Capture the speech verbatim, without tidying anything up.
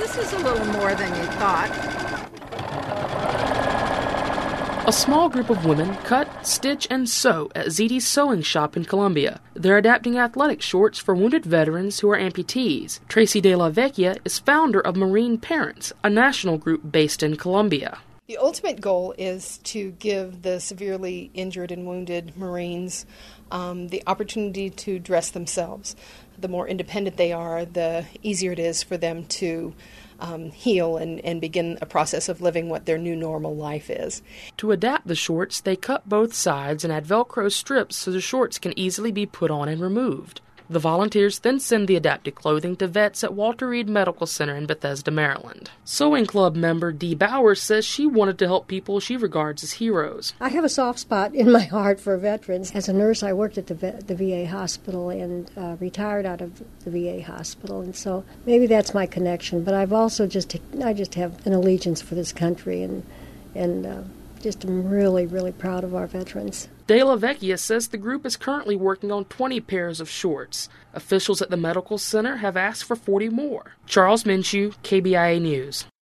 This is a little more than you thought. A small group of women cut, stitch, and sew at Ziti's Sewing Shop in Columbia. They're adapting athletic shorts for wounded veterans who are amputees. Tracy De La Vecchia is founder of Marine Parents, a national group based in Columbia. The ultimate goal is to give the severely injured and wounded Marines um, the opportunity to dress themselves. The more independent they are, the easier it is for them to um, heal and, and begin a process of living what their new normal life is. To adapt the shorts, they cut both sides and add Velcro strips so the shorts can easily be put on and removed. The volunteers then send the adapted clothing to vets at Walter Reed Medical Center in Bethesda, Maryland. Sewing Club member Dee Bowers says she wanted to help people she regards as heroes. I have a soft spot in my heart for veterans. As a nurse, I worked at the, v- the V A hospital and uh, retired out of the V A hospital, and so maybe that's my connection. But I've also just I just have an allegiance for this country, and and uh, just am really, really proud of our veterans. De La Vecchia says the group is currently working on twenty pairs of shorts. Officials at the medical center have asked for forty more. Charles Minshew, K B I A News.